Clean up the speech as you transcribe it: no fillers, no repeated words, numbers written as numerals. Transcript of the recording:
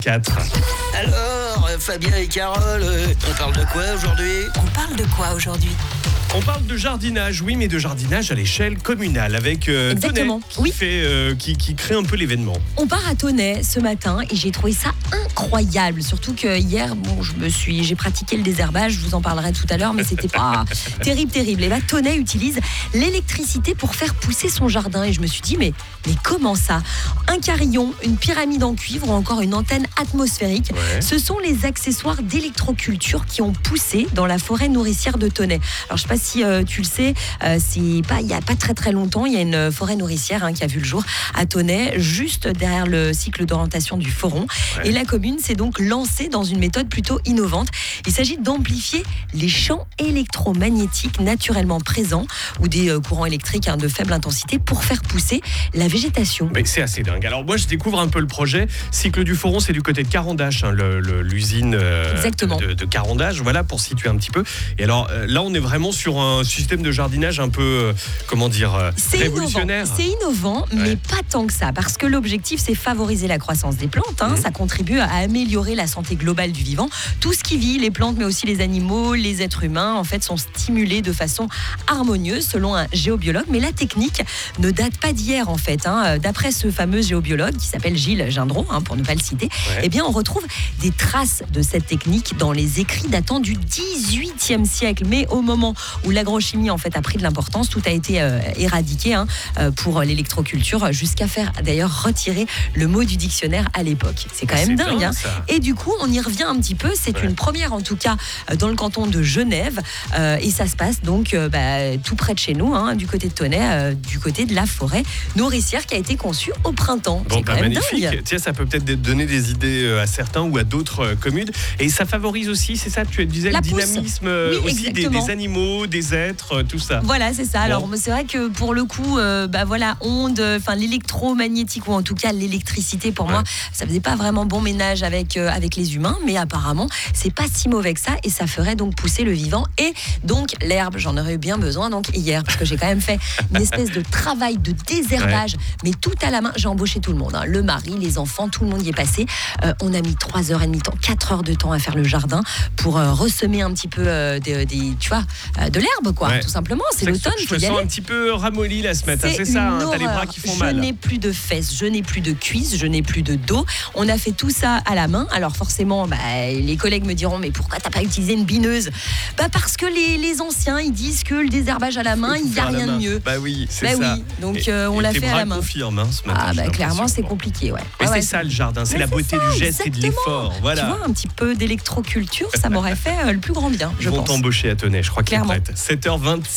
4. Alors, Fabien et Carole, on parle de quoi aujourd'hui ? On parle de jardinage, oui, mais de jardinage à l'échelle communale avec Exactement, Tonnet, qui crée un peu l'événement. On part à Tonnet ce matin et j'ai trouvé ça incroyable. Surtout que hier, j'ai pratiqué le désherbage, je vous en parlerai tout à l'heure, mais c'était pas terrible. Et là, Tonnet utilise l'électricité pour faire pousser son jardin. Et je me suis dit, mais comment ça ? Un carillon, une pyramide en cuivre ou encore une antenne atmosphérique. Ouais. Ce sont les accessoires d'électroculture qui ont poussé dans la forêt nourricière de Tonnet. Alors, je sais pas si tu le sais, il y a pas très longtemps, il y a une forêt nourricière qui a vu le jour à Tonnet, juste derrière le cycle d'orientation du Foron. Ouais. Et la commune s'est donc lancée dans une méthode plutôt innovante. Il s'agit d'amplifier les champs électromagnétiques naturellement présents ou des courants électriques de faible intensité pour faire pousser la végétation. Mais c'est assez dingue. Alors moi, je découvre un peu le projet. Cycle du Foron, c'est du côté de Carandache, l'usine Exactement. de Carandache, voilà, pour situer un petit peu. Et alors là, on est vraiment sur un système de jardinage un peu, révolutionnaire. C'est innovant, mais pas tant que ça, parce que l'objectif, c'est favoriser la croissance des plantes. Ça contribue à améliorer la santé globale du vivant. Tout ce qui vit, les plantes, mais aussi les animaux, les êtres humains, en fait, sont stimulés de façon harmonieuse, selon un géobiologue. Mais la technique ne date pas d'hier, en fait. D'après ce fameux géobiologue, qui s'appelle Gilles Gindron, pour ne pas le citer, eh bien, on retrouve des traces de cette technique dans les écrits datant du XVIIIe siècle. Mais au moment où l'agrochimie, en fait, a pris de l'importance, tout a été éradiqué pour l'électroculture, jusqu'à faire d'ailleurs retirer le mot du dictionnaire à l'époque. C'est quand même dingue. Et du coup, on y revient un petit peu. C'est une première, en tout cas, dans le canton de Genève. Et ça se passe donc tout près de chez nous, du côté de Tonnet, du côté de la forêt nourricière qui a été conçue au printemps. Bon, c'est quand même magnifique. dingue. Tiens, ça peut peut-être donner des idées à certains ou à d'autres communes. Et ça favorise aussi, c'est ça, tu disais, La le pousse. dynamisme Oui, aussi des animaux, des êtres, tout ça. Voilà, c'est ça. Bon. Alors, c'est vrai que pour le coup, l'électromagnétique ou en tout cas l'électricité, pour moi, ça faisait pas vraiment bon ménage avec les humains, mais apparemment, c'est pas si mauvais que ça et ça ferait donc pousser le vivant et donc l'herbe. J'en aurais eu bien besoin donc hier parce que j'ai quand même fait une espèce de travail de désherbage, mais tout à la main. J'ai embauché tout le monde, le mari, les enfants, tout le monde y est passé. On a mis 3h30 temps, 4 heures de temps à faire le jardin pour ressemer un petit peu de l'herbe, quoi. Tout simplement. C'est l'automne. Je me sens un petit peu ramolli là ce matin, c'est ça, t'as les bras qui font mal. Je n'ai plus de fesses, je n'ai plus de cuisses, je n'ai plus de dos. On a fait tout ça à la main. Alors forcément, les collègues me diront, mais pourquoi t'as pas utilisé une bineuse ? Parce que les anciens, ils disent que le désherbage à la main, il n'y a rien de mieux. Bah oui, c'est ça. Oui. Donc on l'a fait à la main. Confirme, ce matin. Clairement, c'est compliqué, Mais c'est ça le jardin, c'est la beauté du geste et de l'effort. Voilà. Tu vois, un petit peu d'électroculture, ça m'aurait fait le plus grand bien, je pense. Ils vont t'embaucher à Tonnet, je crois qu'ils sont prêts. 7h20.